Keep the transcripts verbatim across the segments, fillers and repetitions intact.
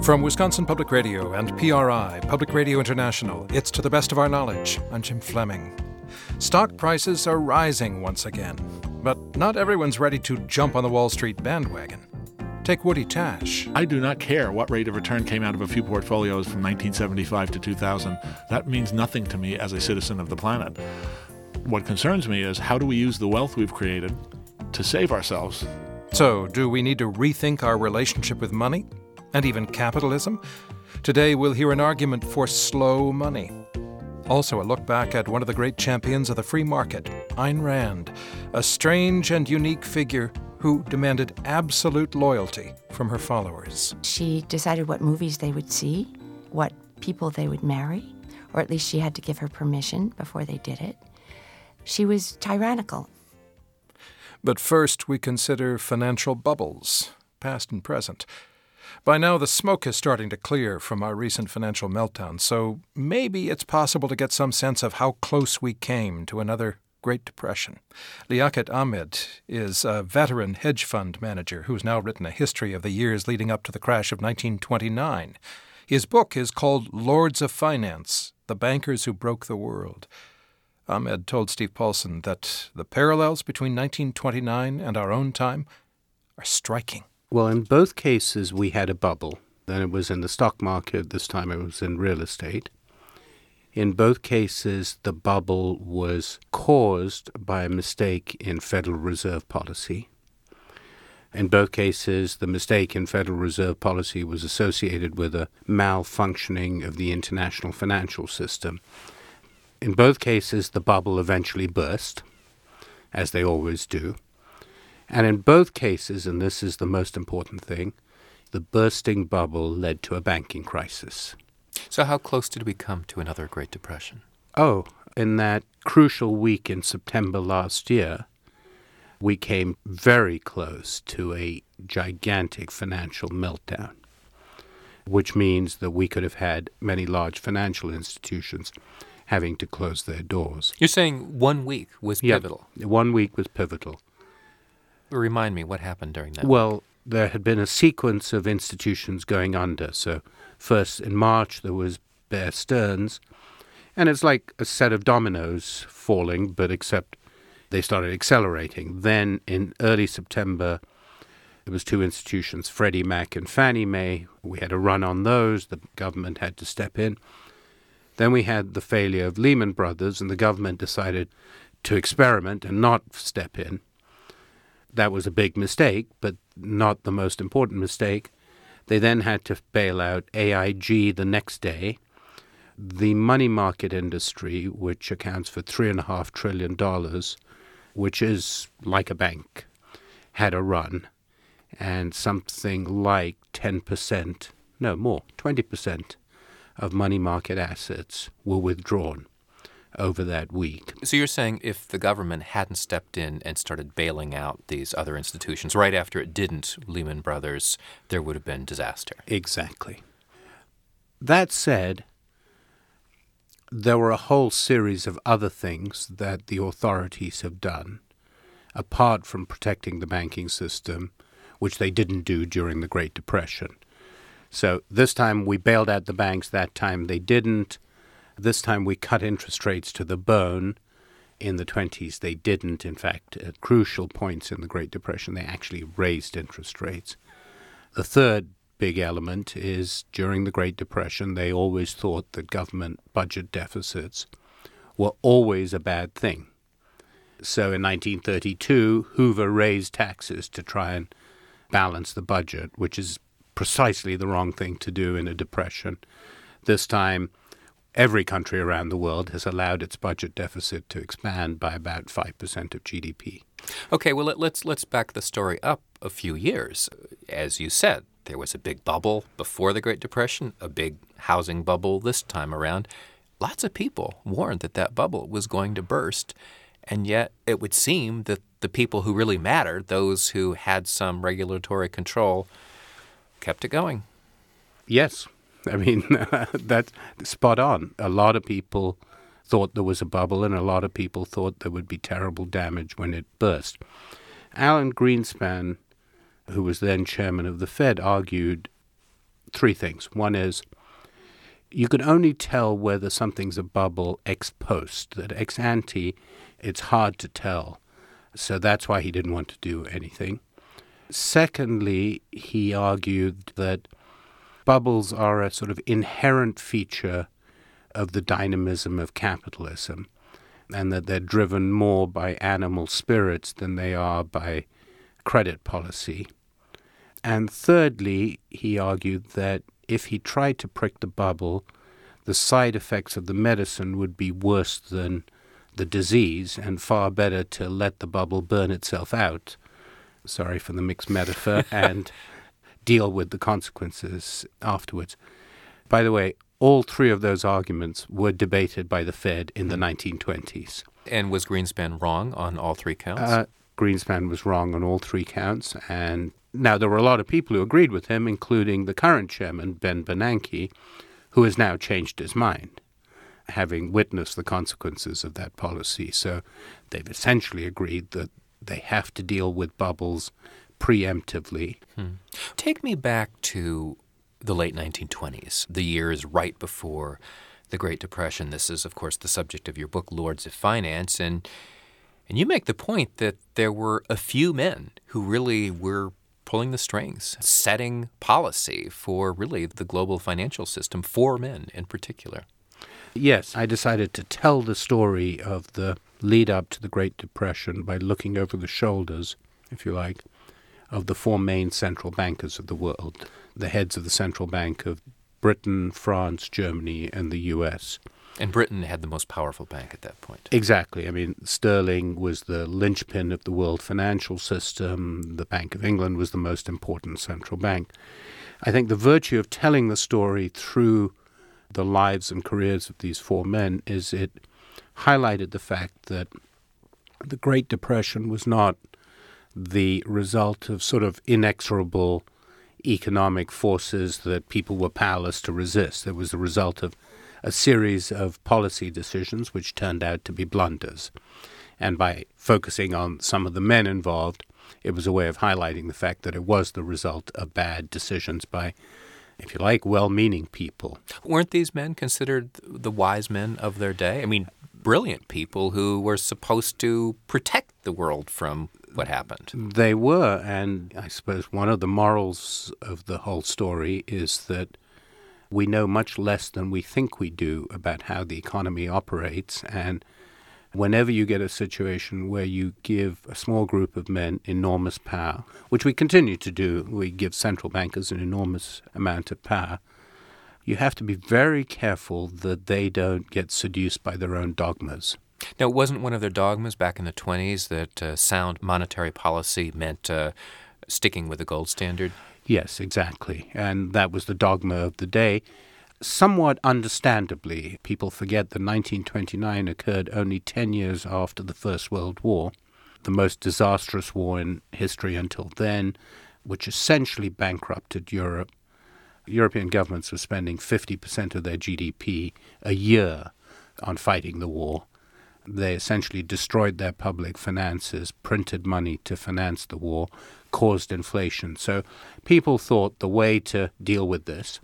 From Wisconsin Public Radio and P R I, Public Radio International, it's To the Best of Our Knowledge. I'm Jim Fleming. Stock prices are rising once again, but not everyone's ready to jump on the Wall Street bandwagon. Take Woody Tash. I do not care what rate of return came out of a few portfolios from nineteen seventy-five to two thousand. That means nothing to me as a citizen of the planet. What concerns me is how do we use the wealth we've created to save ourselves? So, do we need to rethink our relationship with money? And even capitalism? Today we'll hear an argument for slow money. Also a look back at one of the great champions of the free market, Ayn Rand, a strange and unique figure who demanded absolute loyalty from her followers. She decided what movies they would see, what people they would marry, or at least she had to give her permission before they did it. She was tyrannical. But first we consider financial bubbles, past and present. By now, the smoke is starting to clear from our recent financial meltdown, so maybe it's possible to get some sense of how close we came to another Great Depression. Liaquat Ahmed is a veteran hedge fund manager who's now written a history of the years leading up to the crash of nineteen twenty-nine. His book is called Lords of Finance, The Bankers Who Broke the World. Ahmed told Steve Paulson that the parallels between nineteen twenty-nine and our own time are striking. Well, in both cases, we had a bubble. Then it was in the stock market. This time it was in real estate. In both cases, the bubble was caused by a mistake in Federal Reserve policy. In both cases, the mistake in Federal Reserve policy was associated with a malfunctioning of the international financial system. In both cases, the bubble eventually burst, as they always do. And in both cases, and this is the most important thing, the bursting bubble led to a banking crisis. So how close did we come to another Great Depression? Oh, in that crucial week in September last year, we came very close to a gigantic financial meltdown, which means that we could have had many large financial institutions having to close their doors. You're saying one week was pivotal? Yeah, one week was pivotal. Remind me what happened during that. Well, there had been a sequence of institutions going under. So first in March there was Bear Stearns, and it's like a set of dominoes falling, but except they started accelerating. Then in early September there was two institutions, Freddie Mac and Fannie Mae. We had a run on those. The government had to step in. Then we had the failure of Lehman Brothers, and the government decided to experiment and not step in. That was a big mistake, but not the most important mistake. They then had to bail out A I G the next day. The money market industry, which accounts for three point five trillion dollars, which is like a bank, had a run. And something like ten percent, no more, twenty percent of money market assets were withdrawn over that week. So you're saying if the government hadn't stepped in and started bailing out these other institutions right after it didn't, Lehman Brothers, there would have been disaster. Exactly. That said, there were a whole series of other things that the authorities have done, apart from protecting the banking system, which they didn't do during the Great Depression. So this time we bailed out the banks, that time they didn't. This time we cut interest rates to the bone. In the twenties, they didn't. In fact, at crucial points in the Great Depression, they actually raised interest rates. The third big element is during the Great Depression, they always thought that government budget deficits were always a bad thing. So in nineteen thirty-two, Hoover raised taxes to try and balance the budget, which is precisely the wrong thing to do in a depression. This time, every country around the world has allowed its budget deficit to expand by about five percent of G D P. Okay, well, let, let's let's back the story up a few years. As you said, there was a big bubble before the Great Depression, a big housing bubble this time around. Lots of people warned that that bubble was going to burst, and yet it would seem that the people who really mattered, those who had some regulatory control, kept it going. Yes. I mean, that's spot on. A lot of people thought there was a bubble, and a lot of people thought there would be terrible damage when it burst. Alan Greenspan, who was then chairman of the Fed, argued three things. One is you can only tell whether something's a bubble ex post, that ex ante, it's hard to tell. So that's why he didn't want to do anything. Secondly, he argued that bubbles are a sort of inherent feature of the dynamism of capitalism, and that they're driven more by animal spirits than they are by credit policy. And thirdly, he argued that if he tried to prick the bubble, the side effects of the medicine would be worse than the disease, and far better to let the bubble burn itself out, sorry for the mixed metaphor, and deal with the consequences afterwards. By the way, all three of those arguments were debated by the Fed in the nineteen twenties. And was Greenspan wrong on all three counts? Uh, Greenspan was wrong on all three counts. And now there were a lot of people who agreed with him, including the current chairman, Ben Bernanke, who has now changed his mind, having witnessed the consequences of that policy. So they've essentially agreed that they have to deal with bubbles preemptively. Hmm. Take me back to the late nineteen twenties, the years right before the Great Depression. This is, of course, the subject of your book, Lords of Finance, and and you make the point that there were a few men who really were pulling the strings, setting policy for really the global financial system, for men in particular. Yes, I decided to tell the story of the lead up to the Great Depression by looking over the shoulders, if you like, of the four main central bankers of the world, the heads of the central bank of Britain, France, Germany, and the U S. And Britain had the most powerful bank at that point. Exactly. I mean, sterling was the linchpin of the world financial system. The Bank of England was the most important central bank. I think the virtue of telling the story through the lives and careers of these four men is it highlighted the fact that the Great Depression was not the result of sort of inexorable economic forces that people were powerless to resist. It was the result of a series of policy decisions which turned out to be blunders. And by focusing on some of the men involved, it was a way of highlighting the fact that it was the result of bad decisions by, if you like, well-meaning people. Weren't these men considered the wise men of their day? I mean, brilliant people who were supposed to protect the world from what happened. They were, and I suppose one of the morals of the whole story is that we know much less than we think we do about how the economy operates, and whenever you get a situation where you give a small group of men enormous power, which we continue to do, we give central bankers an enormous amount of power, you have to be very careful that they don't get seduced by their own dogmas. Now, wasn't one of their dogmas back in the twenties that uh, sound monetary policy meant uh, sticking with the gold standard? Yes, exactly. And that was the dogma of the day. Somewhat understandably, people forget that nineteen twenty-nine occurred only ten years after the First World War, the most disastrous war in history until then, which essentially bankrupted Europe. European governments were spending fifty percent of their G D P a year on fighting the war. They essentially destroyed their public finances, printed money to finance the war, caused inflation. So people thought the way to deal with this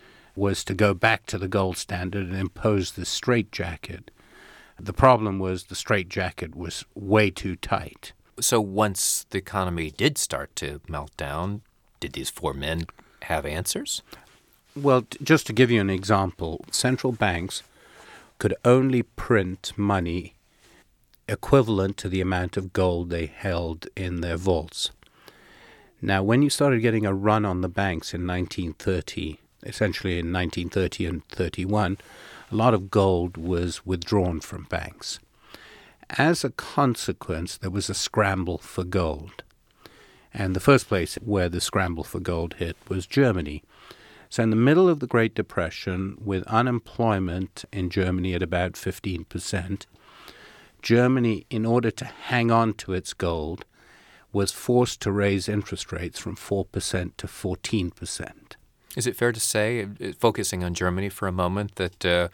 was to go back to the gold standard and impose the straitjacket. The problem was the straitjacket was way too tight. So once the economy did start to melt down, did these four men have answers? Well, t- just to give you an example, central banks could only print money equivalent to the amount of gold they held in their vaults. Now, when you started getting a run on the banks in nineteen thirty, essentially in nineteen thirty and thirty-one, a lot of gold was withdrawn from banks. As a consequence, there was a scramble for gold. And the first place where the scramble for gold hit was Germany. So in the middle of the Great Depression, with unemployment in Germany at about fifteen percent, Germany, in order to hang on to its gold, was forced to raise interest rates from four percent to fourteen percent. Is it fair to say, focusing on Germany for a moment, that uh,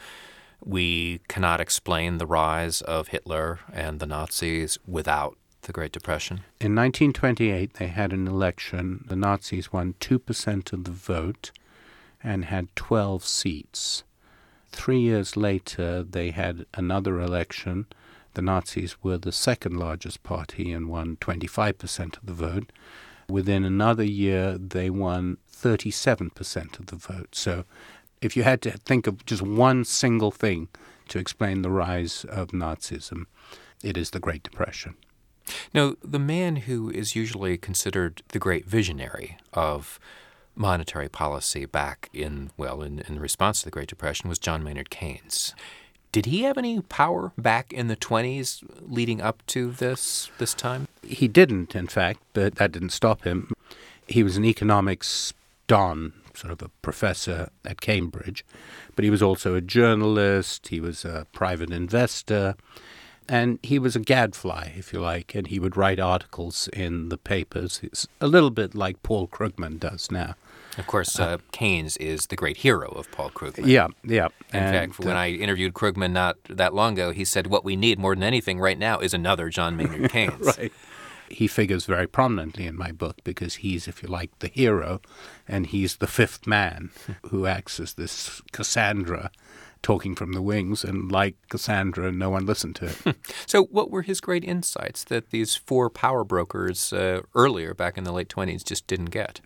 we cannot explain the rise of Hitler and the Nazis without the Great Depression? In nineteen twenty-eight, they had an election. The Nazis won two percent of the vote, and had twelve seats. Three years later, they had another election. The Nazis were the second largest party and won twenty-five percent of the vote. Within another year, they won thirty-seven percent of the vote. So if you had to think of just one single thing to explain the rise of Nazism, it is the Great Depression. Now, the man who is usually considered the great visionary of monetary policy back in, well, in, in response to the Great Depression was John Maynard Keynes. Did he have any power back in the twenties leading up to this this time? He didn't, in fact, but that didn't stop him. He was an economics don, sort of a professor at Cambridge, but he was also a journalist, he was a private investor, and he was a gadfly, if you like, and he would write articles in the papers. It's a little bit like Paul Krugman does now. Of course, uh, Keynes is the great hero of Paul Krugman. Yeah, yeah. In and, fact, when uh, I interviewed Krugman not that long ago, he said what we need more than anything right now is another John Maynard Keynes. Right. He figures very prominently in my book because he's, if you like, the hero, and he's the fifth man who acts as this Cassandra talking from the wings, and like Cassandra, no one listened to it. So what were his great insights that these four power brokers uh, earlier, back in the late twenties, just didn't get?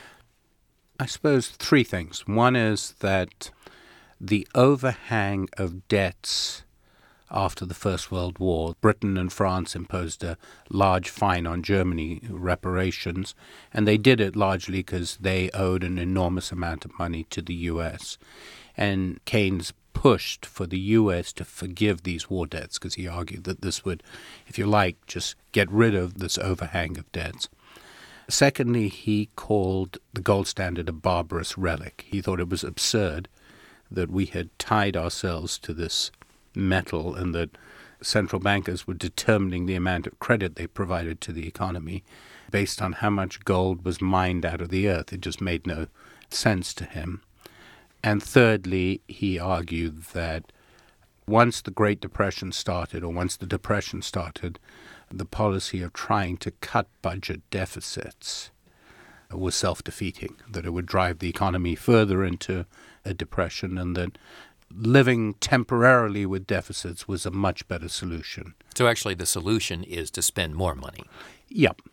I suppose three things. One is that the overhang of debts after the First World War, Britain and France imposed a large fine on Germany, reparations, and they did it largely because they owed an enormous amount of money to the U S. And Keynes pushed for the U S to forgive these war debts because he argued that this would, if you like, just get rid of this overhang of debts. Secondly, he called the gold standard a barbarous relic. He thought it was absurd that we had tied ourselves to this metal and that central bankers were determining the amount of credit they provided to the economy based on how much gold was mined out of the earth. It just made no sense to him. And thirdly, he argued that once the Great Depression started, or once the Depression started, the policy of trying to cut budget deficits was self-defeating, that it would drive the economy further into a depression, and that living temporarily with deficits was a much better solution. So actually the solution is to spend more money. Yep.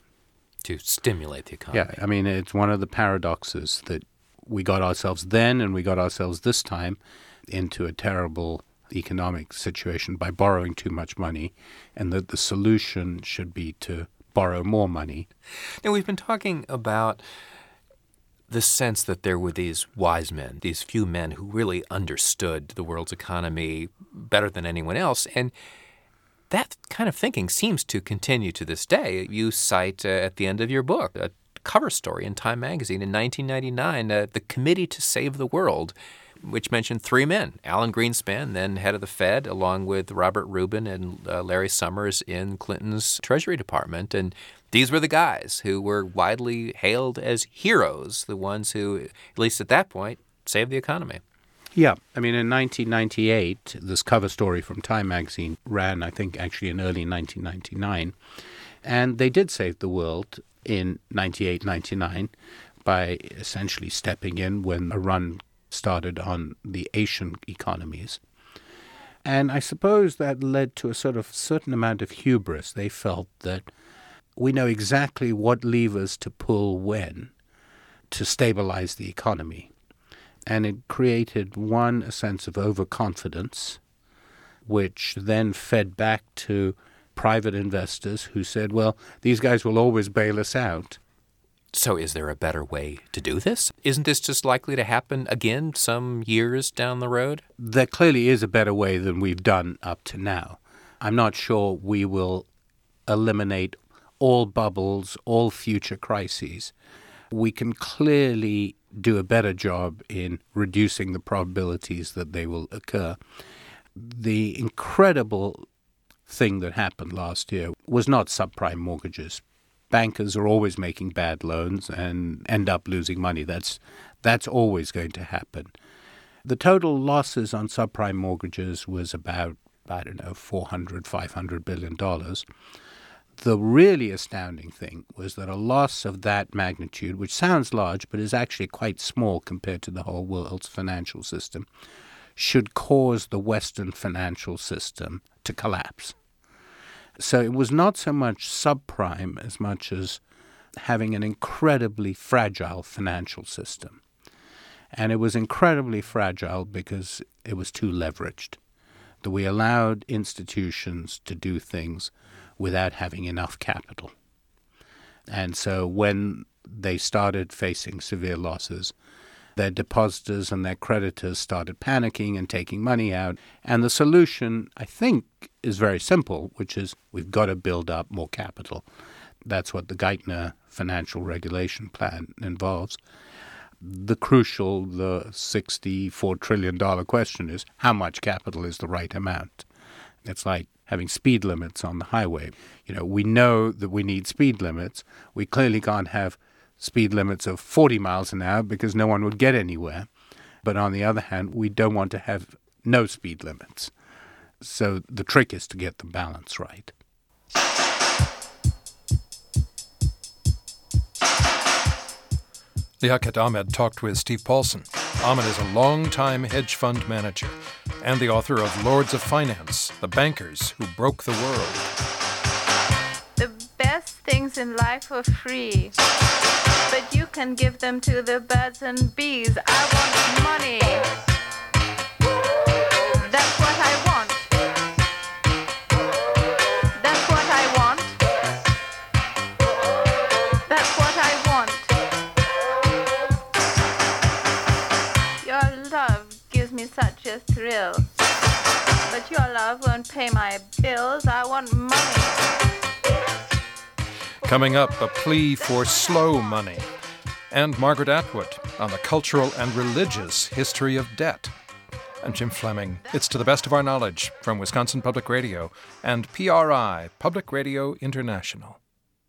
To stimulate the economy. Yeah, I mean, it's one of the paradoxes that we got ourselves then and we got ourselves this time into a terrible economic situation by borrowing too much money, and that the solution should be to borrow more money. Now, we've been talking about the sense that there were these wise men, these few men who really understood the world's economy better than anyone else, and that kind of thinking seems to continue to this day. You cite uh, at the end of your book a cover story in Time magazine in nineteen ninety-nine, uh, The Committee to Save the World, which mentioned three men, Alan Greenspan, then head of the Fed, along with Robert Rubin and uh, Larry Summers in Clinton's Treasury Department. And these were the guys who were widely hailed as heroes, the ones who, at least at that point, saved the economy. Yeah. I mean, in nineteen ninety-eight, this cover story from Time magazine ran, I think, actually in early nineteen ninety-nine. And they did save the world in ninety-eight ninety-nine by essentially stepping in when a run started on the Asian economies. And I suppose that led to a sort of certain amount of hubris. They felt that we know exactly what levers to pull when to stabilize the economy. And it created, one, a sense of overconfidence, which then fed back to private investors who said, well, these guys will always bail us out. So is there a better way to do this? Isn't this just likely to happen again some years down the road? There clearly is a better way than we've done up to now. I'm not sure we will eliminate all bubbles, all future crises. We can clearly do a better job in reducing the probabilities that they will occur. The incredible thing that happened last year was not subprime mortgages. Bankers are always making bad loans and end up losing money. That's that's always going to happen. The total losses on subprime mortgages was about, I don't know, four hundred, five hundred billion dollars. The really astounding thing was that a loss of that magnitude, which sounds large but is actually quite small compared to the whole world's financial system, should cause the Western financial system to collapse. So it was not so much subprime as much as having an incredibly fragile financial system. And it was incredibly fragile because it was too leveraged, that we allowed institutions to do things without having enough capital. And so when they started facing severe losses, their depositors and their creditors started panicking and taking money out. And the solution, I think, is very simple, which is we've got to build up more capital. That's what the Geithner Financial Regulation Plan involves. The crucial, the sixty-four trillion dollars question is, how much capital is the right amount? It's like having speed limits on the highway. You know, we know that we need speed limits. We clearly can't have speed limits of forty miles an hour because no one would get anywhere. But on the other hand, we don't want to have no speed limits. So the trick is to get the balance right. Liaquat Ahamed talked with Steve Paulson. Ahamed is a long-time hedge fund manager and the author of Lords of Finance, The Bankers Who Broke the World. The best things in life are free, but you can give them to the birds and bees. I want money. That's what I want. That's what I want. That's what I want. Your love gives me such a thrill. But your love won't pay my bills. I want money. Coming up, a plea for slow money. And Margaret Atwood on the cultural and religious history of debt. I'm Jim Fleming. It's To the Best of Our Knowledge from Wisconsin Public Radio and P R I, Public Radio International.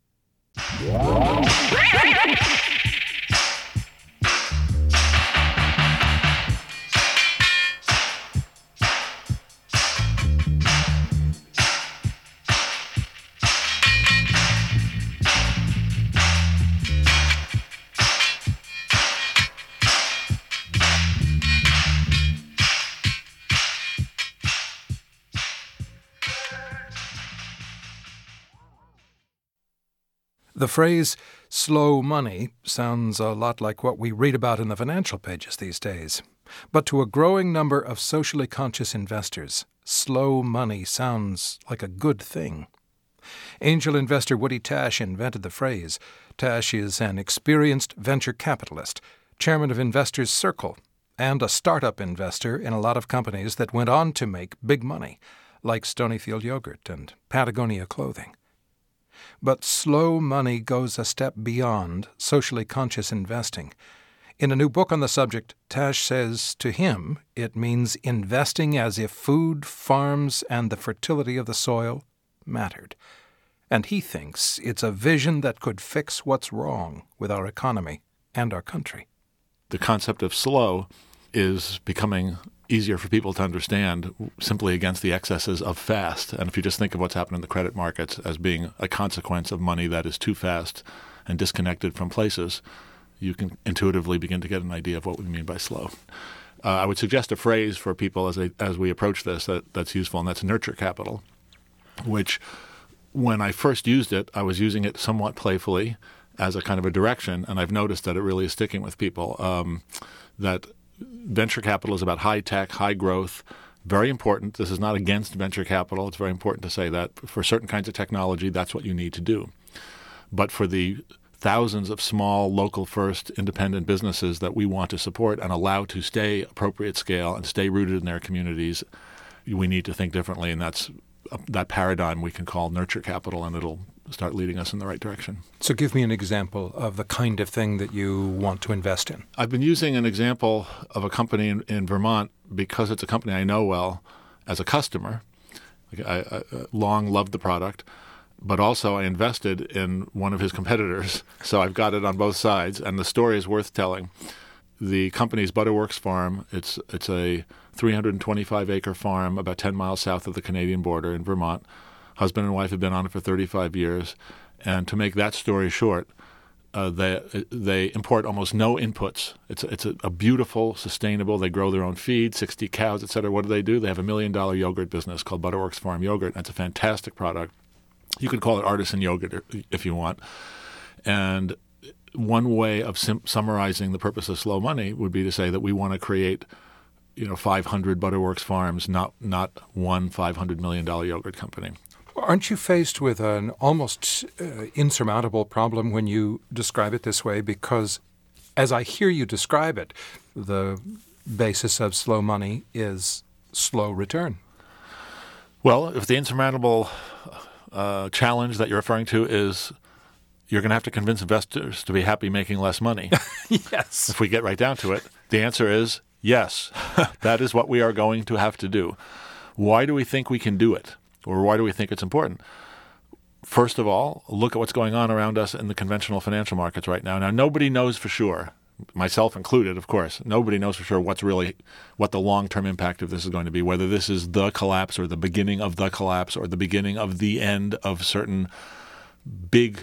The phrase slow money sounds a lot like what we read about in the financial pages these days. But to a growing number of socially conscious investors, slow money sounds like a good thing. Angel investor Woody Tasch invented the phrase. Tasch is an experienced venture capitalist, chairman of Investors Circle, and a startup investor in a lot of companies that went on to make big money, like Stonyfield Yogurt and Patagonia Clothing. But slow money goes a step beyond socially conscious investing. In a new book on the subject, Tasch says to him it means investing as if food, farms, and the fertility of the soil mattered. And he thinks it's a vision that could fix what's wrong with our economy and our country. The concept of slow is becoming easier for people to understand simply against the excesses of fast. And if you just think of what's happened in the credit markets as being a consequence of money that is too fast and disconnected from places, you can intuitively begin to get an idea of what we mean by slow. Uh, I would suggest a phrase for people as they, as we approach this that, that's useful, and that's nurture capital, which when I first used it, I was using it somewhat playfully as a kind of a direction, and I've noticed that it really is sticking with people, um, that venture capital is about high tech, high growth, very important. This is not against venture capital. It's very important to say that for certain kinds of technology, that's what you need to do. But for the thousands of small, local first, independent businesses that we want to support and allow to stay appropriate scale and stay rooted in their communities, we need to think differently. And that's that paradigm we can call nurture capital, and it'll start leading us in the right direction. So give me an example of the kind of thing that you want to invest in. I've been using an example of a company in, in Vermont because it's a company I know well as a customer. I, I, I long loved the product, but also I invested in one of his competitors, so I've got it on both sides, and the story is worth telling. The company's Butterworks Farm. It's it's a three hundred twenty-five acre farm about ten miles south of the Canadian border in Vermont. Husband and wife have been on it for thirty-five years. And to make that story short, uh, they they import almost no inputs. It's it's a, a beautiful, sustainable. They grow their own feed, sixty cows, et cetera. What do they do? They have a million dollar yogurt business called Butterworks Farm Yogurt. And it's a fantastic product. You could call it artisan yogurt if you want. And one way of sim- summarizing the purpose of Slow Money would be to say that we want to create, you know, five hundred Butterworks farms, not not one five hundred million dollar yogurt company. Aren't you faced with an almost uh, insurmountable problem when you describe it this way? Because as I hear you describe it, the basis of Slow Money is slow return. Well, if the insurmountable uh, challenge that you're referring to is you're going to have to convince investors to be happy making less money. Yes. If we get right down to it, the answer is yes. That is what we are going to have to do. Why do we think we can do it? Or why do we think it's important? First of all, look at what's going on around us in the conventional financial markets right now. Now, nobody knows for sure, myself included, of course, nobody knows for sure what's really, what the long-term impact of this is going to be, whether this is the collapse or the beginning of the collapse or the beginning of the end of certain big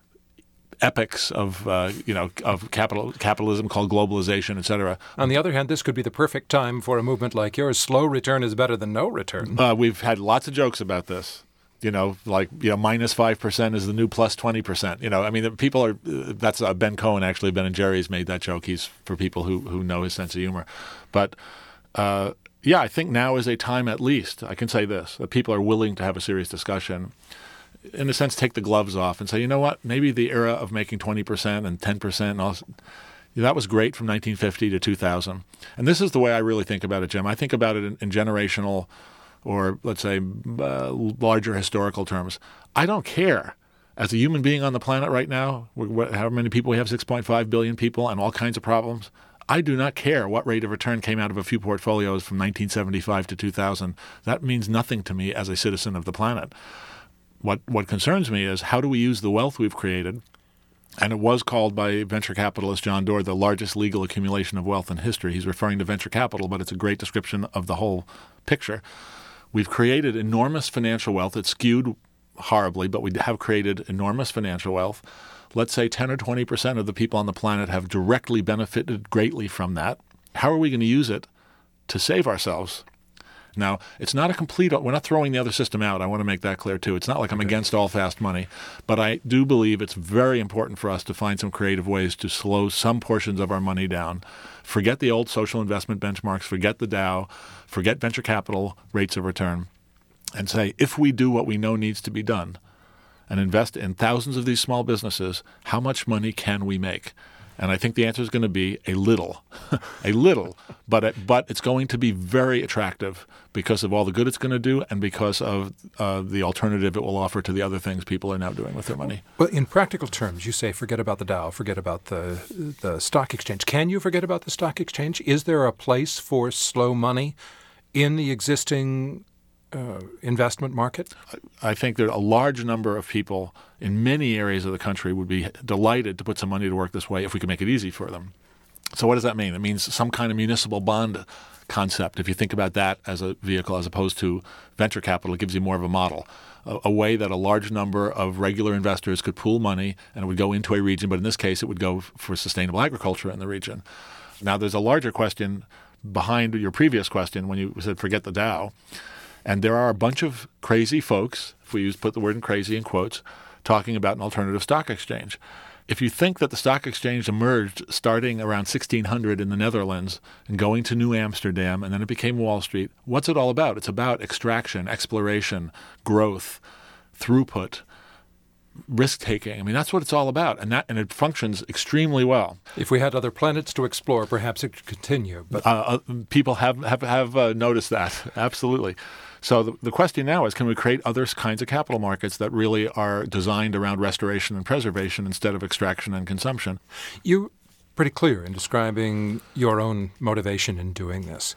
epics of uh, you know of capital capitalism called globalization, et cetera. On the other hand, this could be the perfect time for a movement like yours. Slow return is better than no return. Uh, we've had lots of jokes about this. You know, like you know, minus five percent is the new plus twenty percent. You know, I mean, people are. Uh, that's uh, Ben Cohen actually. Ben and Jerry's made that joke. He's for people who who know his sense of humor, but. Uh, yeah, I think now is a time at least. I can say this: that people are willing to have a serious discussion. In a sense, take the gloves off and say, you know what, maybe the era of making twenty percent and ten percent, and all, that was great from nineteen fifty to two thousand. And this is the way I really think about it, Jim. I think about it in, in generational or, let's say, uh, larger historical terms. I don't care. As a human being on the planet right now, what, however many people we have, six point five billion people and all kinds of problems, I do not care what rate of return came out of a few portfolios from nineteen seventy-five to two thousand. That means nothing to me as a citizen of the planet. What what concerns me is how do we use the wealth we've created, and it was called by venture capitalist John Doerr the largest legal accumulation of wealth in history. He's referring to venture capital, but it's a great description of the whole picture. We've created enormous financial wealth. It's skewed horribly, but we have created enormous financial wealth. Let's say ten or twenty percent of the people on the planet have directly benefited greatly from that. How are we going to use it to save ourselves? Now, it's not a complete – we're not throwing the other system out. I want to make that clear too. It's not like I'm against all fast money. But I do believe it's very important for us to find some creative ways to slow some portions of our money down. Forget the old social investment benchmarks. Forget the Dow. Forget venture capital rates of return. And say, if we do what we know needs to be done and invest in thousands of these small businesses, how much money can we make? And I think the answer is going to be a little, a little, but it, but it's going to be very attractive because of all the good it's going to do and because of uh, the alternative it will offer to the other things people are now doing with their money. Well, in practical terms, you say forget about the Dow, forget about the the stock exchange. Can you forget about the stock exchange? Is there a place for slow money in the existing Uh, investment market? I think that a large number of people in many areas of the country would be delighted to put some money to work this way if we could make it easy for them. So what does that mean? It means some kind of municipal bond concept. If you think about that as a vehicle as opposed to venture capital, it gives you more of a model, a, a way that a large number of regular investors could pool money and it would go into a region, but in this case it would go for sustainable agriculture in the region. Now there's a larger question behind your previous question when you said forget the Dow. And there are a bunch of crazy folks, if we use put the word in crazy in quotes, talking about an alternative stock exchange. If you think that the stock exchange emerged starting around sixteen hundred in the Netherlands and going to New Amsterdam, and then it became Wall Street, what's it all about? It's about extraction, exploration, growth, throughput, risk-taking. I mean, that's what it's all about, and that and it functions extremely well. If we had other planets to explore, perhaps it could continue. But uh, uh, people have have, have uh, noticed that, absolutely. So the, the question now is, can we create other kinds of capital markets that really are designed around restoration and preservation instead of extraction and consumption? You're pretty clear in describing your own motivation in doing this.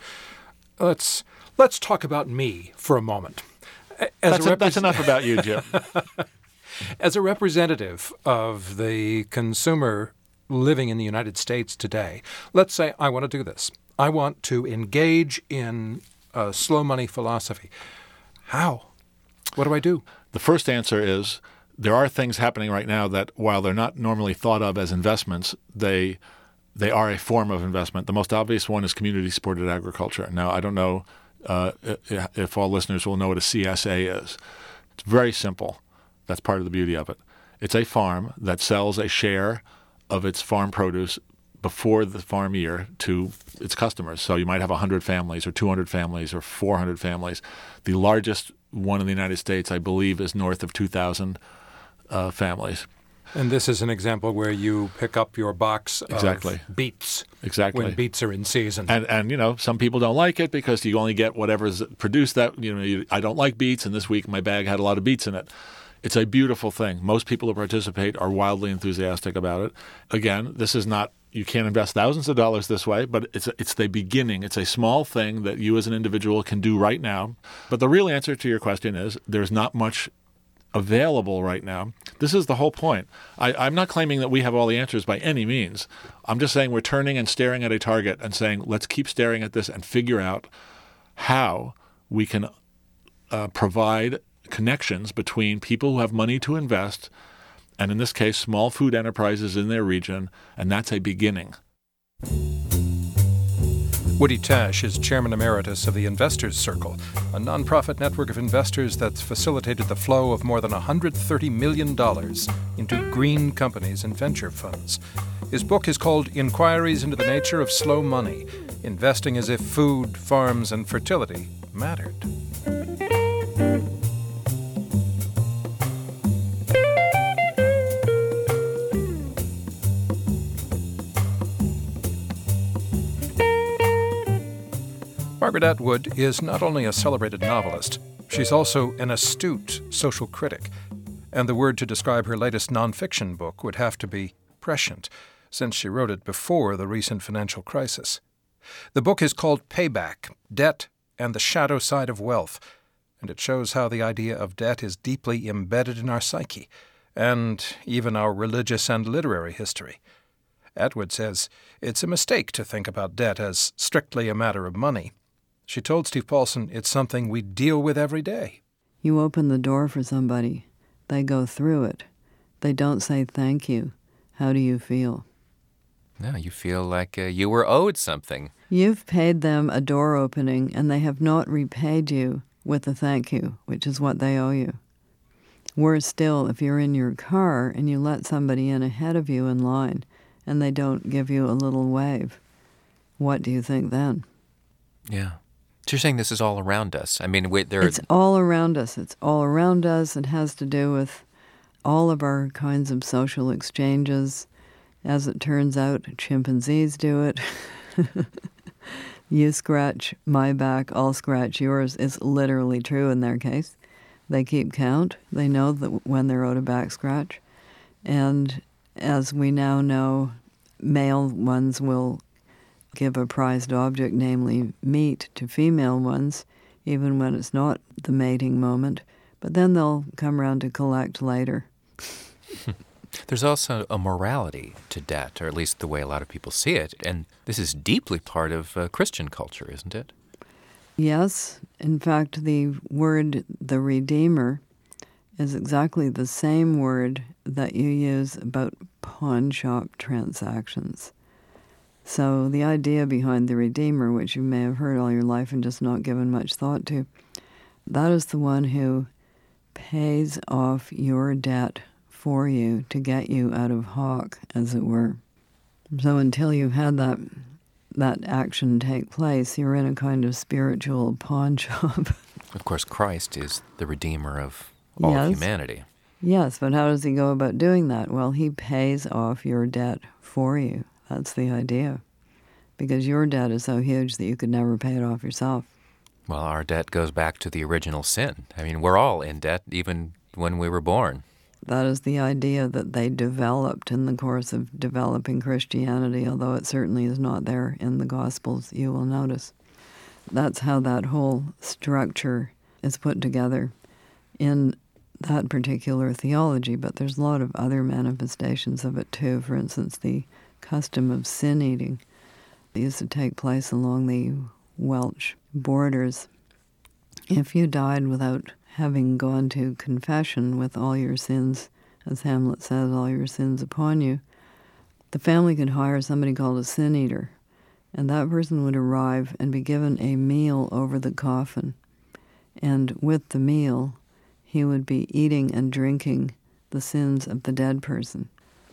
Let's let's talk about me for a moment. As that's, a a, that's enough about you, Jim. As a representative of the consumer living in the United States today, let's say I want to do this. I want to engage in a slow money philosophy. How? What do I do? The first answer is there are things happening right now that, while they're not normally thought of as investments, they they are a form of investment. The most obvious one is community-supported agriculture. Now, I don't know uh, if all listeners will know what a C S A is. It's very simple. That's part of the beauty of it. It's a farm that sells a share of its farm produce before the farm year to its customers. So you might have one hundred families or two hundred families or four hundred families. The largest one in the United States, I believe, is north of two thousand uh, families. And this is an example where you pick up your box exactly. of beets exactly. when beets are in season. And, and you know, some people don't like it because you only get whatever's produced. That you know, you, I don't like beets, and this week my bag had a lot of beets in it. It's a beautiful thing. Most people who participate are wildly enthusiastic about it. Again, this is not, you can't invest thousands of dollars this way, but it's it's the beginning. It's a small thing that you as an individual can do right now. But the real answer to your question is there's not much available right now. This is the whole point. I, I'm not claiming that we have all the answers by any means. I'm just saying we're turning and staring at a target and saying, let's keep staring at this and figure out how we can uh, provide connections between people who have money to invest and, in this case, small food enterprises in their region, and that's a beginning. Woody Tash is Chairman Emeritus of the Investors Circle, a nonprofit network of investors that's facilitated the flow of more than one hundred thirty million dollars into green companies and venture funds. His book is called Inquiries into the Nature of Slow Money, Investing as if Food, Farms, and Fertility Mattered. Margaret Atwood is not only a celebrated novelist, she's also an astute social critic. And the word to describe her latest nonfiction book would have to be prescient, since she wrote it before the recent financial crisis. The book is called Payback, Debt and the Shadow Side of Wealth, and it shows how the idea of debt is deeply embedded in our psyche, and even our religious and literary history. Atwood says it's a mistake to think about debt as strictly a matter of money. She told Steve Paulson it's something we deal with every day. You open the door for somebody. They go through it. They don't say thank you. How do you feel? No, you feel like uh, you were owed something. You've paid them a door opening, and they have not repaid you with a thank you, which is what they owe you. Worse still, if you're in your car and you let somebody in ahead of you in line and they don't give you a little wave, what do you think then? Yeah. So you're saying this is all around us. I mean, we, there. It's all around us. It's all around us. It has to do with all of our kinds of social exchanges. As it turns out, chimpanzees do it. You scratch my back, I'll scratch yours. It's literally true in their case. They keep count. They know that when they're owed a back scratch. And as we now know, male ones will give a prized object, namely meat, to female ones, even when it's not the mating moment. But then they'll come around to collect later. There's also a morality to debt, or at least the way a lot of people see it. And this is deeply part of uh, Christian culture, isn't it? Yes. In fact, the word the Redeemer is exactly the same word that you use about pawn shop transactions. So the idea behind the Redeemer, which you may have heard all your life and just not given much thought to, that is the one who pays off your debt for you to get you out of hock, as it were. So until you've had that that action take place, you're in a kind of spiritual pawn shop. Of course, Christ is the Redeemer of all Yes. of humanity. Yes, but how does he go about doing that? Well, he pays off your debt for you. That's the idea. Because your debt is so huge that you could never pay it off yourself. Well, our debt goes back to the original sin. I mean, we're all in debt, even when we were born. That is the idea that they developed in the course of developing Christianity, although it certainly is not there in the Gospels, you will notice. That's how that whole structure is put together in that particular theology, but there's a lot of other manifestations of it too. For instance, the custom of sin eating used to take place along the Welsh borders. If you died without having gone to confession with all your sins, as Hamlet says, all your sins upon you, the family could hire somebody called a sin eater, and that person would arrive and be given a meal over the coffin. And with the meal, he would be eating and drinking the sins of the dead person.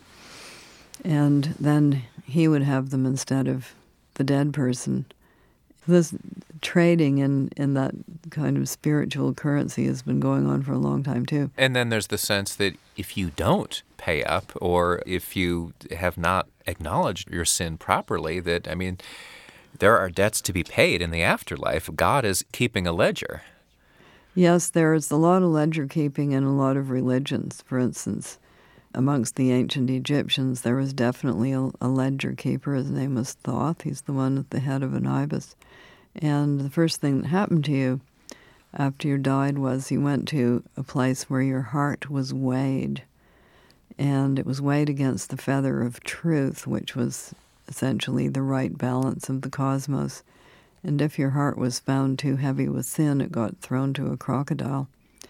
And then he would have them instead of the dead person. This trading in, in that kind of spiritual currency has been going on for a long time, too. And then there's the sense that if you don't pay up, or if you have not acknowledged your sin properly, that, I mean, there are debts to be paid in the afterlife. God is keeping a ledger. Yes, there is a lot of ledger keeping in a lot of religions. For instance, amongst the ancient Egyptians, there was definitely a, a ledger keeper. His name was Thoth. He's the one at the head of an ibis. And the first thing that happened to you after you died was you went to a place where your heart was weighed. And it was weighed against the feather of truth, which was essentially the right balance of the cosmos. And if your heart was found too heavy with sin, it got thrown to a crocodile.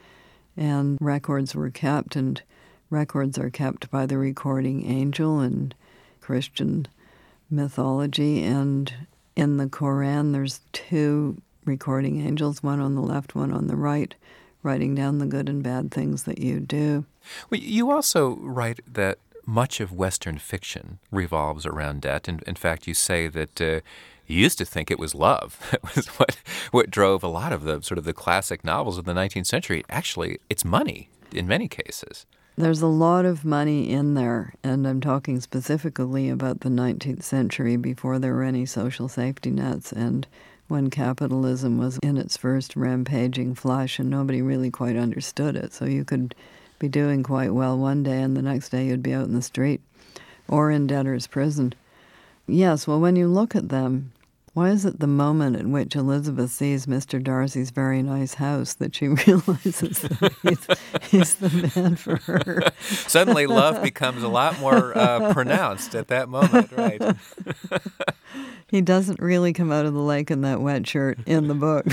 And records were kept, and records are kept by the recording angel in Christian mythology. And in the Quran, there's two recording angels, one on the left, one on the right, writing down the good and bad things that you do. Well, you also write that much of Western fiction revolves around debt. And in fact, you say that uh, you used to think it was love. It was what what drove a lot of the sort of the classic novels of the nineteenth century. Actually, it's money in many cases. There's a lot of money in there, and I'm talking specifically about the nineteenth century, before there were any social safety nets, and when capitalism was in its first rampaging flush and nobody really quite understood it. So you could be doing quite well one day and the next day you'd be out in the street or in debtor's prison. Yes, well, when you look at them, why is it the moment at which Elizabeth sees Mister Darcy's very nice house that she realizes that he's, he's the man for her? Suddenly love becomes a lot more uh, pronounced at that moment, right? He doesn't really come out of the lake in that wet shirt in the book.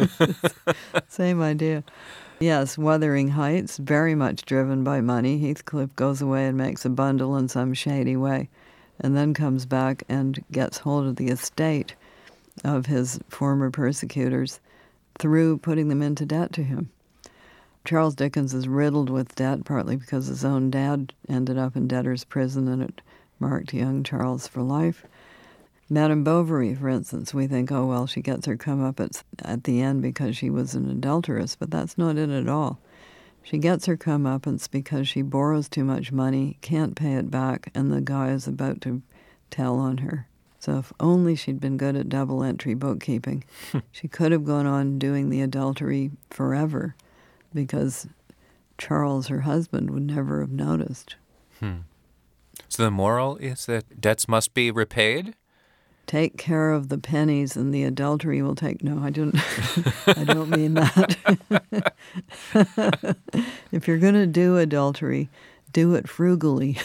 Same idea. Yes, Wuthering Heights, very much driven by money. Heathcliff goes away and makes a bundle in some shady way, and then comes back and gets hold of the estate of his former persecutors through putting them into debt to him. Charles Dickens is riddled with debt, partly because his own dad ended up in debtor's prison and it marked young Charles for life. Madame Bovary, for instance, we think, oh, well, she gets her comeuppance at the end because she was an adulteress, but that's not it at all. She gets her comeuppance because she borrows too much money, can't pay it back, and the guy is about to tell on her. So if only she'd been good at double-entry bookkeeping, she could have gone on doing the adultery forever because Charles, her husband, would never have noticed. Hmm. So the moral is that debts must be repaid? Take care of the pennies and the adultery will take... No, I don't, I don't mean that. If you're going to do adultery, do it frugally.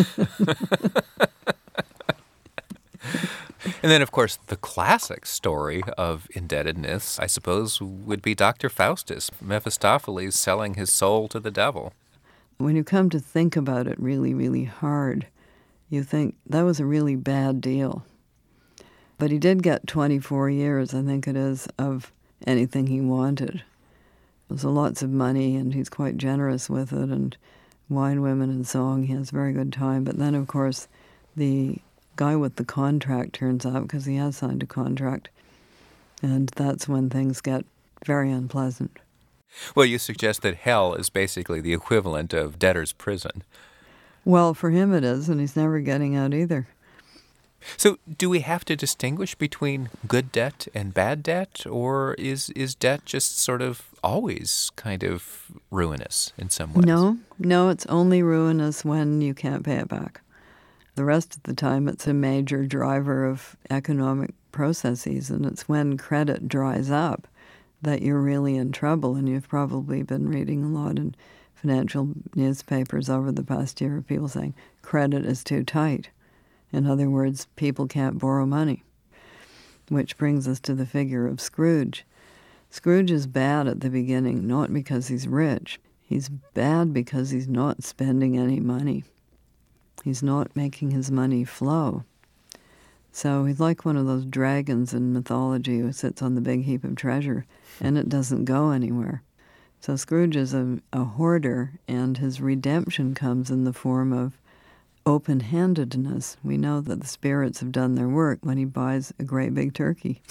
And then, of course, the classic story of indebtedness, I suppose, would be Doctor Faustus, Mephistopheles selling his soul to the devil. When you come to think about it really, really hard, you think that was a really bad deal. But he did get twenty-four years, I think it is, of anything he wanted. There's lots of money, and he's quite generous with it, and wine, women, and song, he has a very good time. But then, of course, the guy with the contract turns out, because he has signed a contract, and that's when things get very unpleasant. Well, you suggest that hell is basically the equivalent of debtor's prison. Well, for him it is, and he's never getting out either. So do we have to distinguish between good debt and bad debt, or is is debt just sort of always kind of ruinous in some ways? No, no, it's only ruinous when you can't pay it back. The rest of the time it's a major driver of economic processes, and it's when credit dries up that you're really in trouble, and you've probably been reading a lot in financial newspapers over the past year of people saying credit is too tight. In other words, people can't borrow money, which brings us to the figure of Scrooge. Scrooge is bad at the beginning, not because he's rich. He's bad because he's not spending any money. He's not making his money flow. So he's like one of those dragons in mythology who sits on the big heap of treasure, and it doesn't go anywhere. So Scrooge is a, a hoarder, and his redemption comes in the form of open-handedness. We know that the spirits have done their work when he buys a great big turkey.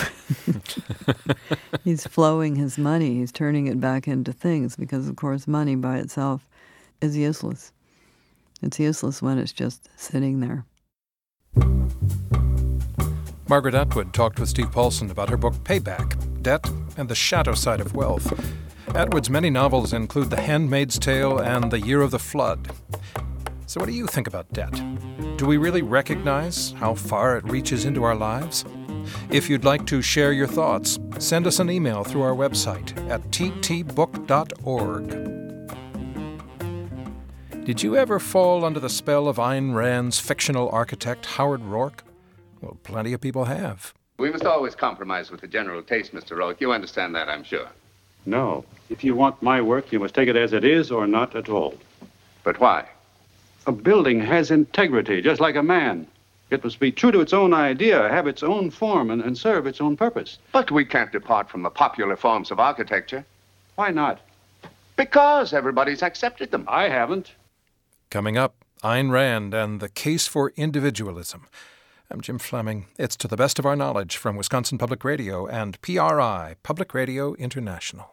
He's flowing his money. He's turning it back into things because, of course, money by itself is useless. It's useless when it's just sitting there. Margaret Atwood talked with Steve Paulson about her book Payback, Debt and the Shadow Side of Wealth. Atwood's many novels include The Handmaid's Tale and The Year of the Flood. So what do you think about debt? Do we really recognize how far it reaches into our lives? If you'd like to share your thoughts, send us an email through our website at t t book dot org. Did you ever fall under the spell of Ayn Rand's fictional architect Howard Rourke? Well, plenty of people have. We must always compromise with the general taste, Mister Rourke. You understand that, I'm sure. No. If you want my work, you must take it as it is or not at all. But why? A building has integrity, just like a man. It must be true to its own idea, have its own form, and, and serve its own purpose. But we can't depart from the popular forms of architecture. Why not? Because everybody's accepted them. I haven't. Coming up, Ayn Rand and the Case for Individualism. I'm Jim Fleming. It's To the Best of Our Knowledge from Wisconsin Public Radio and P R I, Public Radio International.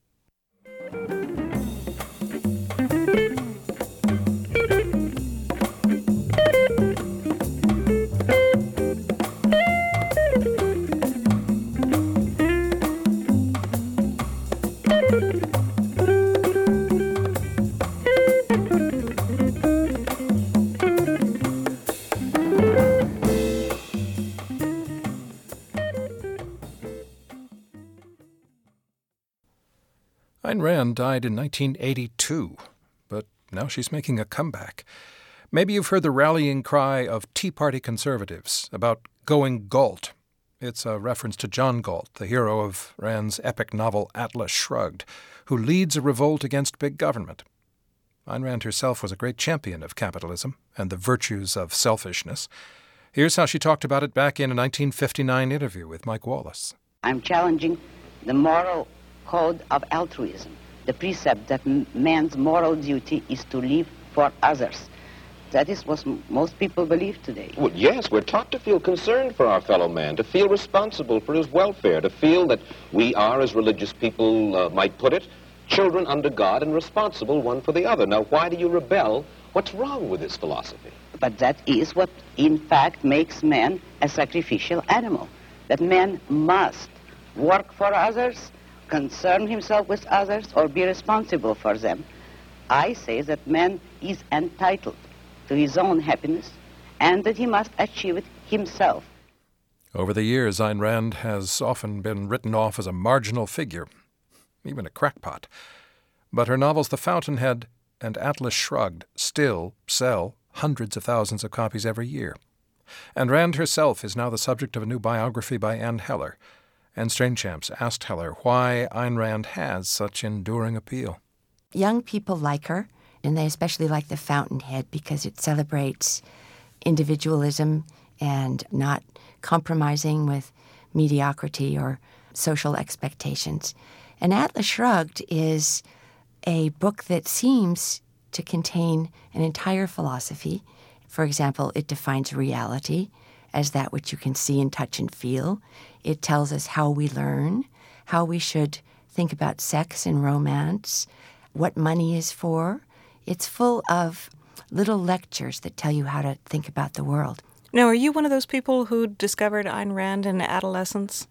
Ayn Rand died in nineteen eighty-two, but now she's making a comeback. Maybe you've heard the rallying cry of Tea Party conservatives about going Galt. It's a reference to John Galt, the hero of Rand's epic novel Atlas Shrugged, who leads a revolt against big government. Ayn Rand herself was a great champion of capitalism and the virtues of selfishness. Here's how she talked about it back in a nineteen fifty-nine interview with Mike Wallace. I'm challenging the moral code of altruism, the precept that m- man's moral duty is to live for others. That is what m- most people believe today. Well, yes, we're taught to feel concerned for our fellow man, to feel responsible for his welfare, to feel that we are, as religious people uh, might put it, children under God and responsible one for the other. Now, why do you rebel? What's wrong with this philosophy? But that is what, in fact, makes man a sacrificial animal, that man must work for others, concern himself with others, or be responsible for them. I say that man is entitled to his own happiness and that he must achieve it himself. Over the years, Ayn Rand has often been written off as a marginal figure, even a crackpot. But her novels The Fountainhead and Atlas Shrugged still sell hundreds of thousands of copies every year. And Rand herself is now the subject of a new biography by Anne Heller. And Strangchamps asked Heller why Ayn Rand has such enduring appeal. Young people like her, and they especially like The Fountainhead because it celebrates individualism and not compromising with mediocrity or social expectations. And Atlas Shrugged is a book that seems to contain an entire philosophy. For example, it defines reality as that which you can see and touch and feel. It tells us how we learn, how we should think about sex and romance, what money is for. It's full of little lectures that tell you how to think about the world. Now, are you one of those people who discovered Ayn Rand in adolescence?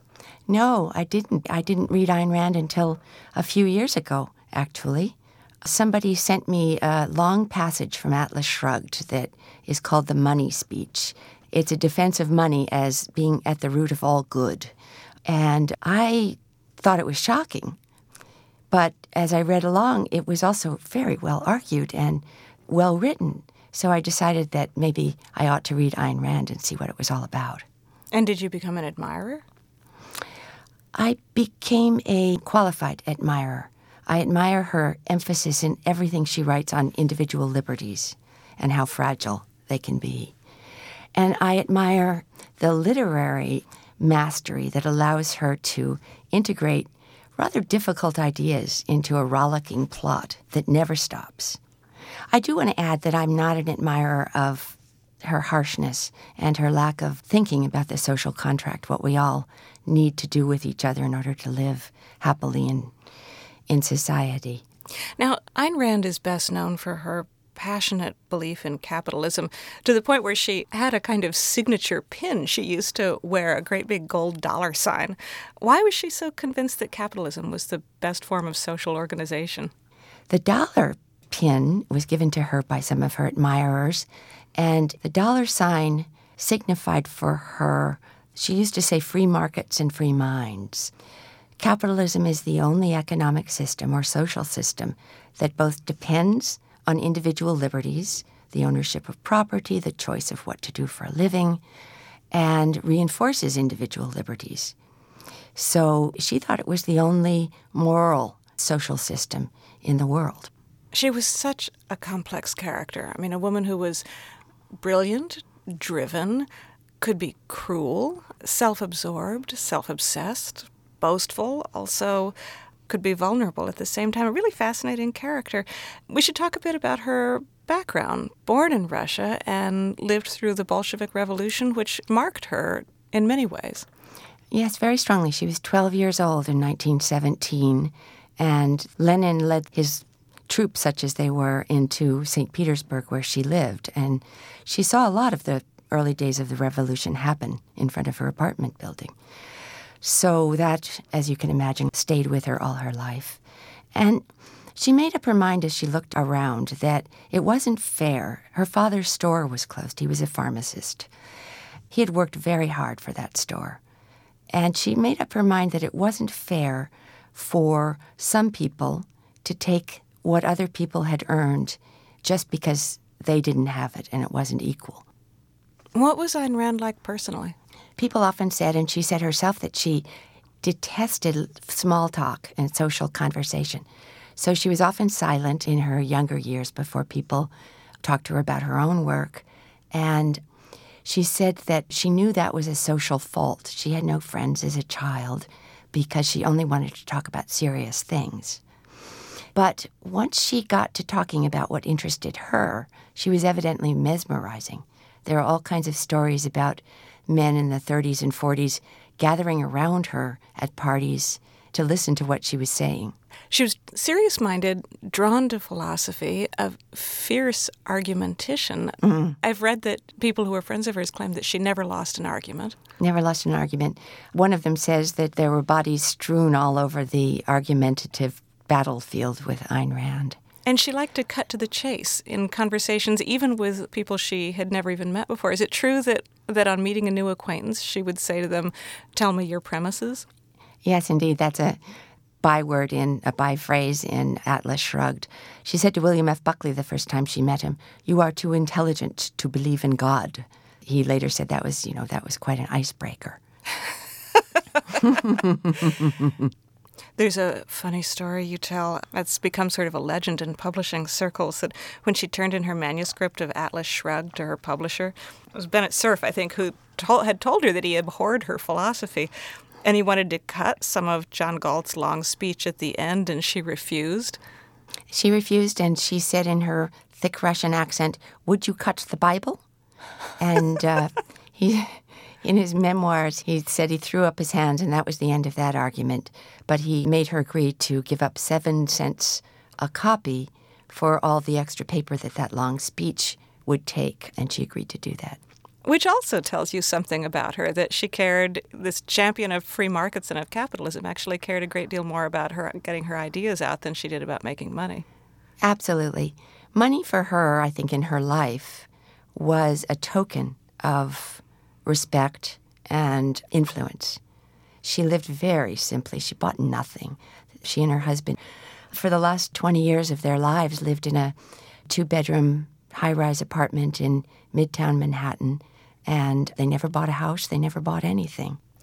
No, I didn't. I didn't read Ayn Rand until a few years ago, actually. Somebody sent me a long passage from Atlas Shrugged that is called The Money Speech. It's a defense of money as being at the root of all good. And I thought it was shocking. But as I read along, it was also very well argued and well written. So I decided that maybe I ought to read Ayn Rand and see what it was all about. And did you become an admirer? I became a qualified admirer. I admire her emphasis in everything she writes on individual liberties and how fragile they can be. And I admire the literary mastery that allows her to integrate rather difficult ideas into a rollicking plot that never stops. I do want to add that I'm not an admirer of her harshness and her lack of thinking about the social contract, what we all need to do with each other in order to live happily in, in society. Now, Ayn Rand is best known for her passionate belief in capitalism, to the point where she had a kind of signature pin. She used to wear a great big gold dollar sign. Why was she so convinced that capitalism was the best form of social organization? The dollar pin was given to her by some of her admirers, and the dollar sign signified for her, she used to say, free markets and free minds. Capitalism is the only economic system or social system that both depends on individual liberties, the ownership of property, the choice of what to do for a living, and reinforces individual liberties. So she thought it was the only moral social system in the world. She was such a complex character. I mean, a woman who was brilliant, driven, could be cruel, self-absorbed, self-obsessed, boastful, also could be vulnerable at the same time. A really fascinating character. We should talk a bit about her background. Born in Russia and lived through the Bolshevik Revolution, which marked her in many ways. Yes, very strongly. She was twelve years old in nineteen seventeen, and Lenin led his troops, such as they were, into Saint Petersburg, where she lived. And she saw a lot of the early days of the revolution happen in front of her apartment building. So that, as you can imagine, stayed with her all her life. And she made up her mind as she looked around that it wasn't fair. Her father's store was closed. He was a pharmacist. He had worked very hard for that store. And she made up her mind that it wasn't fair for some people to take what other people had earned just because they didn't have it and it wasn't equal. What was Ayn Rand like personally? People often said, and she said herself, that she detested small talk and social conversation. So she was often silent in her younger years before people talked to her about her own work. And she said that she knew that was a social fault. She had no friends as a child because she only wanted to talk about serious things. But once she got to talking about what interested her, she was evidently mesmerizing. There are all kinds of stories about men in the thirties and forties gathering around her at parties to listen to what she was saying. She was serious-minded, drawn to philosophy, a fierce argumentician. Mm-hmm. I've read that people who were friends of hers claimed that she never lost an argument. Never lost an argument. One of them says that there were bodies strewn all over the argumentative battlefield with Ayn Rand. And she liked to cut to the chase in conversations, even with people she had never even met before. Is it true that, that on meeting a new acquaintance, she would say to them, "Tell me your premises"? Yes, indeed. That's a byword, in a byphrase in Atlas Shrugged. She said to William F. Buckley the first time she met him, "You are too intelligent to believe in God." He later said that was, you know, that was quite an icebreaker. There's a funny story you tell that's become sort of a legend in publishing circles, that when she turned in her manuscript of Atlas Shrugged to her publisher, it was Bennett Cerf, I think, who told, had told her that he abhorred her philosophy, and he wanted to cut some of John Galt's long speech at the end, and she refused. She refused, and she said in her thick Russian accent, "Would you cut the Bible?" And uh, he... In his memoirs, he said he threw up his hands, and that was the end of that argument. But he made her agree to give up seven cents a copy for all the extra paper that that long speech would take, and she agreed to do that. Which also tells you something about her, that she cared, this champion of free markets and of capitalism, actually cared a great deal more about her getting her ideas out than she did about making money. Absolutely. Money for her, I think, in her life was a token of respect and influence. She lived very simply. She bought nothing. She and her husband, for the last twenty years of their lives, lived in a two-bedroom high-rise apartment in Midtown Manhattan, and they never bought a house. They never bought anything.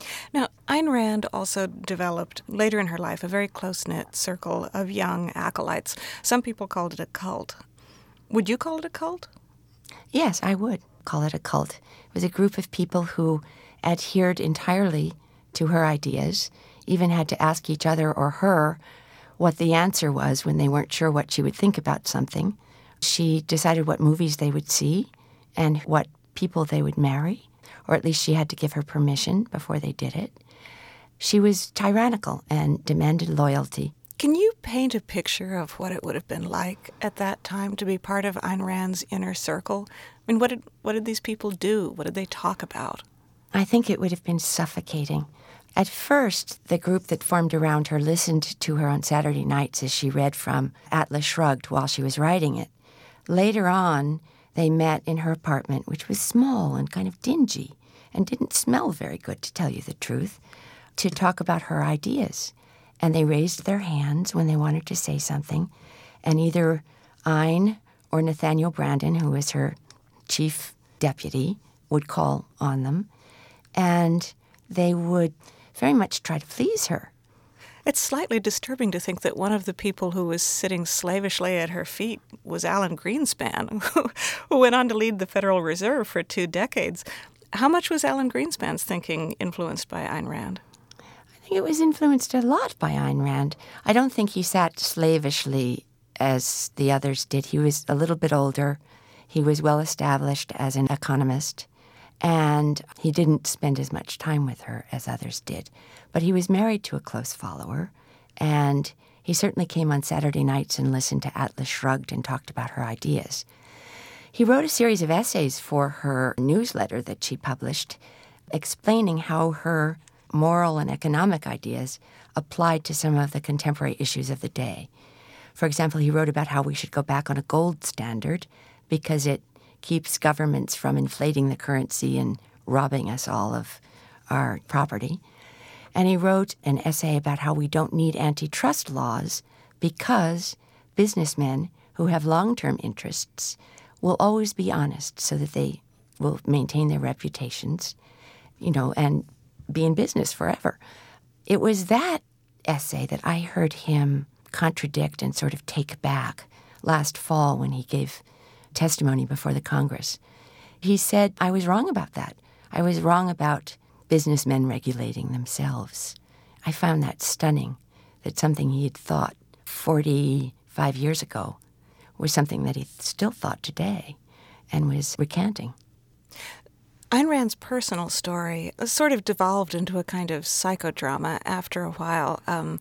Now, Ayn Rand also developed, later in her life, a very close-knit circle of young acolytes. Some people called it a cult. Would you call it a cult? Yes, I would call it a cult. It was a group of people who adhered entirely to her ideas, even had to ask each other or her what the answer was when they weren't sure what she would think about something. She decided what movies they would see and what people they would marry, or at least she had to give her permission before they did it. She was tyrannical and demanded loyalty. Can you paint a picture of what it would have been like at that time to be part of Ayn Rand's inner circle? I mean, what did, what did these people do? What did they talk about? I think it would have been suffocating. At first, the group that formed around her listened to her on Saturday nights as she read from Atlas Shrugged while she was writing it. Later on, they met in her apartment, which was small and kind of dingy and didn't smell very good, to tell you the truth, to talk about her ideas. And they raised their hands when they wanted to say something, and either Ayn or Nathaniel Branden, who was her chief deputy, would call on them, and they would very much try to please her. It's slightly disturbing to think that one of the people who was sitting slavishly at her feet was Alan Greenspan, who went on to lead the Federal Reserve for two decades. How much was Alan Greenspan's thinking influenced by Ayn Rand? I think it was influenced a lot by Ayn Rand. I don't think he sat slavishly as the others did. He was a little bit older. He was well established as an economist, and he didn't spend as much time with her as others did. But he was married to a close follower, and he certainly came on Saturday nights and listened to Atlas Shrugged and talked about her ideas. He wrote a series of essays for her newsletter that she published, explaining how her moral and economic ideas applied to some of the contemporary issues of the day. For example, he wrote about how we should go back on a gold standard because it keeps governments from inflating the currency and robbing us all of our property. And he wrote an essay about how we don't need antitrust laws because businessmen who have long-term interests will always be honest so that they will maintain their reputations, you know, and be in business forever. It was that essay that I heard him contradict and sort of take back last fall when he gave testimony before the Congress. He said, I was wrong about that. I was wrong about businessmen regulating themselves. I found that stunning, that something he had thought forty-five years ago was something that he still thought today and was recanting. Ayn Rand's personal story sort of devolved into a kind of psychodrama after a while. Um,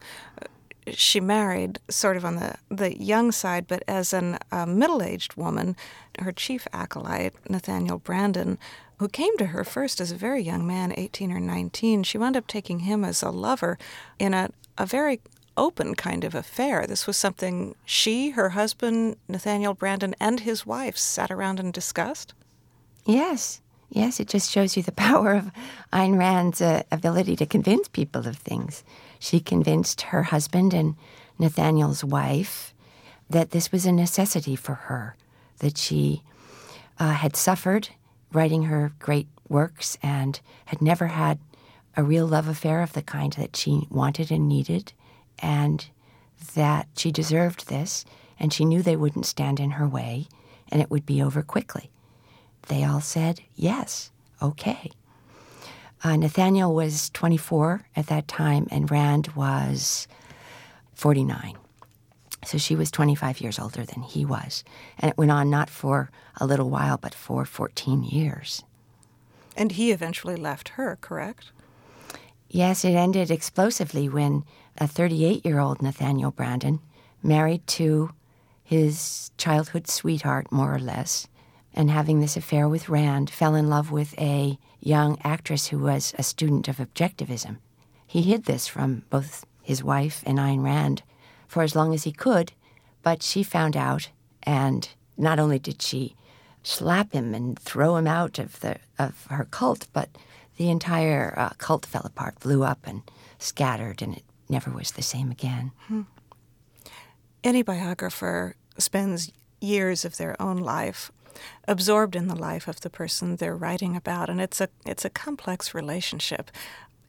she married sort of on the, the young side, but as an uh, middle-aged woman, her chief acolyte, Nathaniel Branden, who came to her first as a very young man, eighteen or nineteen, she wound up taking him as a lover in a, a very open kind of affair. This was something she, her husband, Nathaniel Branden, and his wife sat around and discussed? Yes. Yes, it just shows you the power of Ayn Rand's uh, ability to convince people of things. She convinced her husband and Nathaniel's wife that this was a necessity for her, that she uh, had suffered writing her great works and had never had a real love affair of the kind that she wanted and needed, and that she deserved this, and she knew they wouldn't stand in her way, and it would be over quickly. They all said, yes, okay. Uh, Nathaniel was twenty-four at that time, and Rand was forty-nine. So she was twenty-five years older than he was. And it went on not for a little while, but for fourteen years. And he eventually left her, correct? Yes, it ended explosively when a thirty-eight-year-old Nathaniel Branden, married to his childhood sweetheart, more or less, and having this affair with Rand, fell in love with a young actress who was a student of objectivism. He hid this from both his wife and Ayn Rand for as long as he could, but she found out, and not only did she slap him and throw him out of the of her cult, but the entire uh, cult fell apart, blew up and scattered, and it never was the same again. Hmm. Any biographer spends years of their own life absorbed in the life of the person they're writing about, and it's a it's a complex relationship.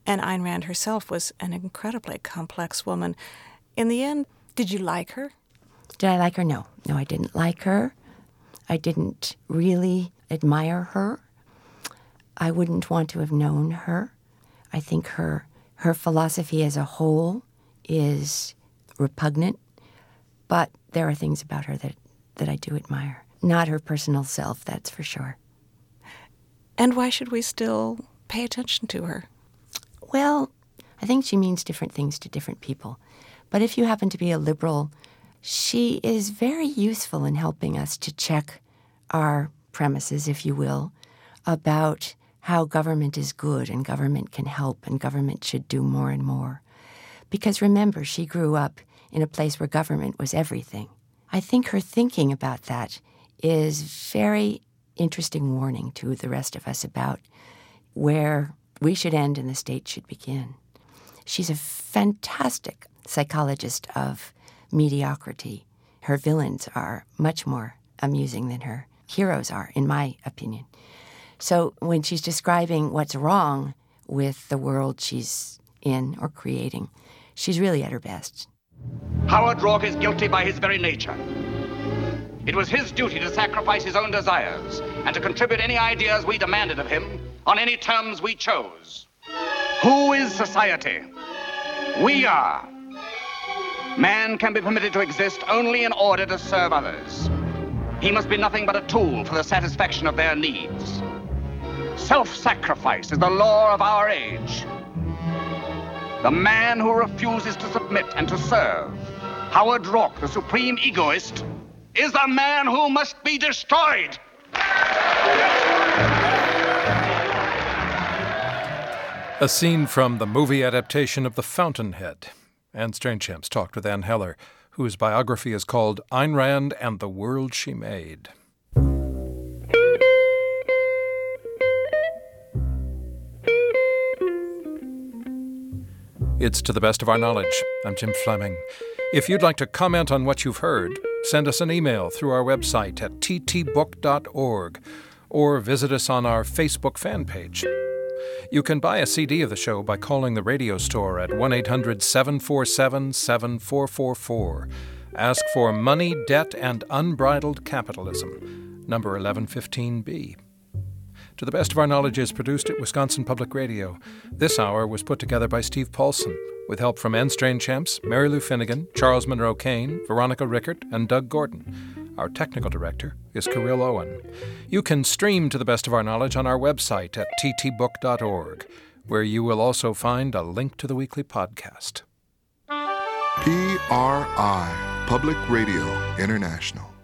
And Ayn Rand herself was an incredibly complex woman. In the end, did you like her? Did I like her? No. No, I didn't like her. I didn't really admire her. I wouldn't want to have known her. I think her her philosophy as a whole is repugnant, but there are things about her that, that I do admire. Not her personal self, that's for sure. And why should we still pay attention to her? Well, I think she means different things to different people. But if you happen to be a liberal, she is very useful in helping us to check our premises, if you will, about how government is good and government can help and government should do more and more. Because remember, she grew up in a place where government was everything. I think her thinking about that is very interesting warning to the rest of us about where we should end and the state should begin. She's a fantastic psychologist of mediocrity. Her villains are much more amusing than her heroes are, in my opinion. So when she's describing what's wrong with the world she's in or creating, she's really at her best. Howard Rourke is guilty by his very nature. It was his duty to sacrifice his own desires and to contribute any ideas we demanded of him on any terms we chose. Who is society? We are. Man can be permitted to exist only in order to serve others. He must be nothing but a tool for the satisfaction of their needs. Self-sacrifice is the law of our age. The man who refuses to submit and to serve, Howard Rourke, the supreme egoist, is the man who must be destroyed. A scene from the movie adaptation of The Fountainhead. Anne Strainchamps talked with Anne Heller, whose biography is called Ayn Rand and the World She Made. It's To the Best of Our Knowledge. I'm Jim Fleming. If you'd like to comment on what you've heard, send us an email through our website at t t book dot org or visit us on our Facebook fan page. You can buy a C D of the show by calling the radio store at one eight hundred seven four seven seven four four four. Ask for Money, Debt, and Unbridled Capitalism, number eleven fifteen B. To the Best of Our Knowledge is produced at Wisconsin Public Radio. This hour was put together by Steve Paulson, with help from Anne Strainchamps, Mary Lou Finnegan, Charles Monroe Kane, Veronica Rickert, and Doug Gordon. Our technical director is Kirill Owen. You can stream To the Best of Our Knowledge on our website at t t book dot org, where you will also find a link to the weekly podcast. P R I, Public Radio International.